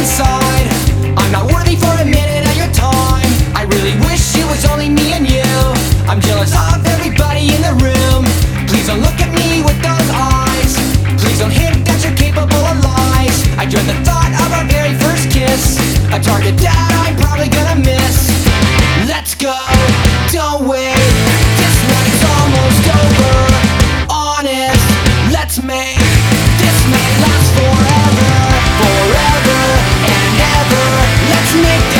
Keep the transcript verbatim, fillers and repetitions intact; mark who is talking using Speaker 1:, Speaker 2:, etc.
Speaker 1: inside. I'm not worthy for a minute of your time. I really wish it was only me and you. I'm jealous of everybody in the room. Please don't look at me with those eyes. Please don't hint that you're capable of lies. I dread the thought of our very first kiss, a target that I'm probably gonna miss. Let's go, don't wait, this night's almost over. Honest, let's make this night last forever. Forever and ever, let's make